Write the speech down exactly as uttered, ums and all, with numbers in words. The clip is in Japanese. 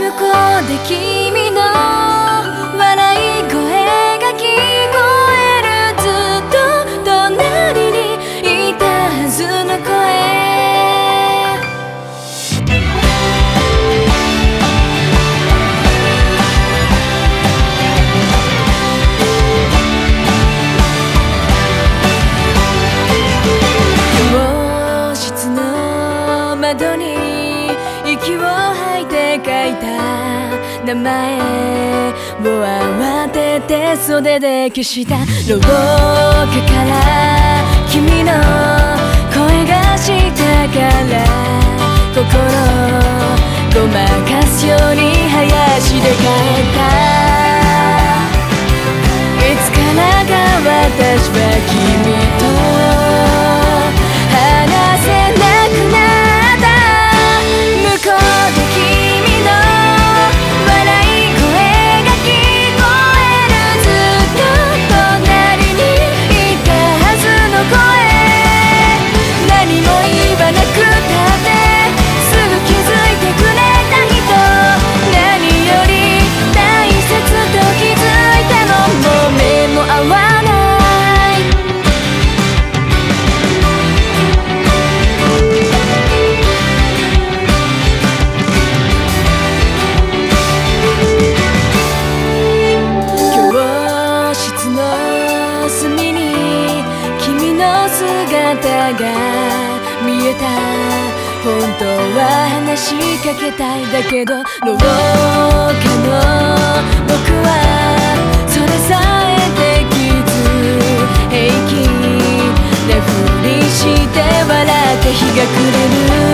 向こうで君の笑い声が聞こえる。ずっと隣にいたはずの声。教室の窓に息を吐いて書いた名前を慌てて袖で消した。廊下から君の声がしたから心ごまかすように早足で帰った。いつからか私は君と話せなくなった。向こうで君の笑い声が聞こえる。ずっと隣にいたはずの声。何も言わなくたってすぐ気づいてくれた人。何より大切と気づいてももう目も合わない。姿が見えた。本当は話しかけたいだけど廊下の僕はそれさえできず平気なふりして笑って日が暮れる。